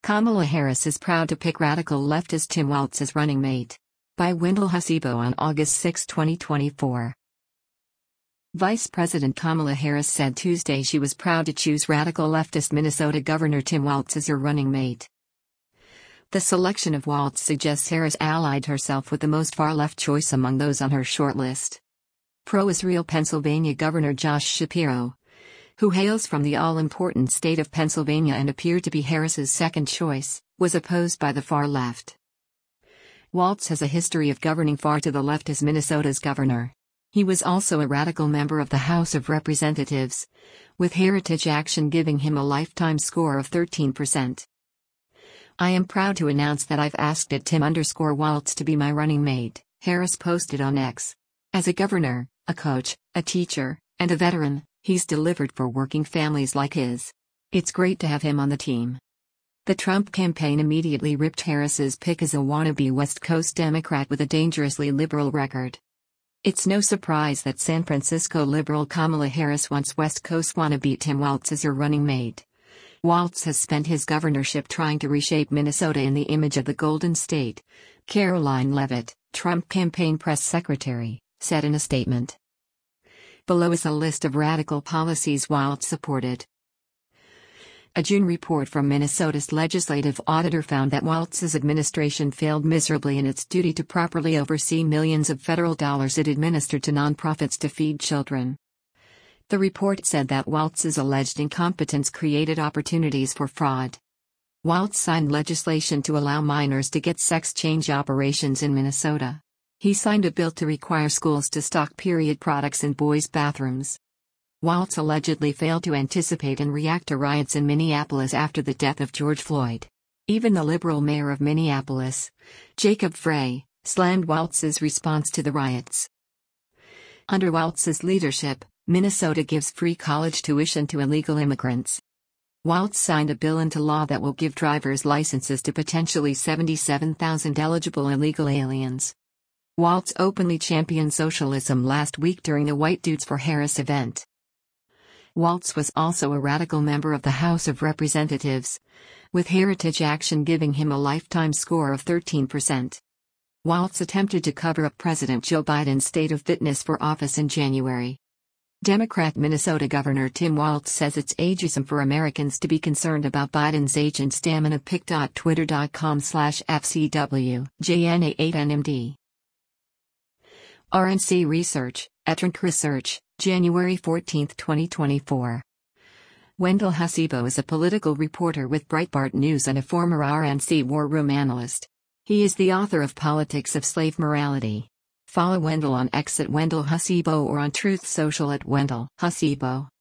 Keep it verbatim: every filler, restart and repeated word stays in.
Kamala Harris is proud to pick radical leftist Tim Walz as running mate. By Wendell Hasibo on August sixth, twenty twenty-four. Vice President Kamala Harris said Tuesday she was proud to choose radical leftist Minnesota Governor Tim Walz as her running mate. The selection of Walz suggests Harris allied herself with the most far-left choice among those on her shortlist. Pro-Israel Pennsylvania Governor Josh Shapiro, who hails from the all-important state of Pennsylvania and appeared to be Harris's second choice, was opposed by the far left. Walz has a history of governing far to the left as Minnesota's governor. He was also a radical member of the House of Representatives, with Heritage Action giving him a lifetime score of thirteen percent. I am proud to announce that I've asked at Tim underscore Walz to be my running mate, Harris posted on X. As a governor, a coach, a teacher, and a veteran, he's delivered for working families like his. It's great to have him on the team. The Trump campaign immediately ripped Harris's pick as a wannabe West Coast Democrat with a dangerously liberal record. It's no surprise that San Francisco liberal Kamala Harris wants West Coast wannabe Tim Walz as her running mate. Walz has spent his governorship trying to reshape Minnesota in the image of the Golden State, Caroline Leavitt, Trump campaign press secretary, said in a statement. Below is a list of radical policies Walz supported. A June report from Minnesota's legislative auditor found that Walz's administration failed miserably in its duty to properly oversee millions of federal dollars it administered to nonprofits to feed children. The report said that Walz's alleged incompetence created opportunities for fraud. Walz signed legislation to allow minors to get sex change operations in Minnesota. He signed a bill to require schools to stock period products in boys' bathrooms. Walz allegedly failed to anticipate and react to riots in Minneapolis after the death of George Floyd. Even the liberal mayor of Minneapolis, Jacob Frey, slammed Walz's response to the riots. Under Walz's leadership, Minnesota gives free college tuition to illegal immigrants. Walz signed a bill into law that will give driver's licenses to potentially seventy-seven thousand eligible illegal aliens. Walz openly championed socialism last week during the White Dudes for Harris event. Walz was also a radical member of the House of Representatives, with Heritage Action giving him a lifetime score of thirteen percent. Walz attempted to cover up President Joe Biden's state of fitness for office in January. Democrat Minnesota Governor Tim Walz says it's ageism for Americans to be concerned about Biden's age and stamina. Pic.twitter.com slash FCW J N A eight N M D. R N C Research, Etrank Research, January fourteenth, twenty twenty-four. Wendell Hasibo is a political reporter with Breitbart News and a former R N C war room analyst. He is the author of Politics of Slave Morality. Follow Wendell on X at Wendell Hasibo or on Truth Social at Wendell Hasibo.